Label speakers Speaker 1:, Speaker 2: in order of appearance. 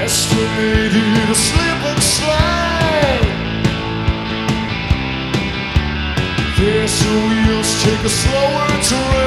Speaker 1: Estimated a slip and slide. There's the wheels take a slower turn.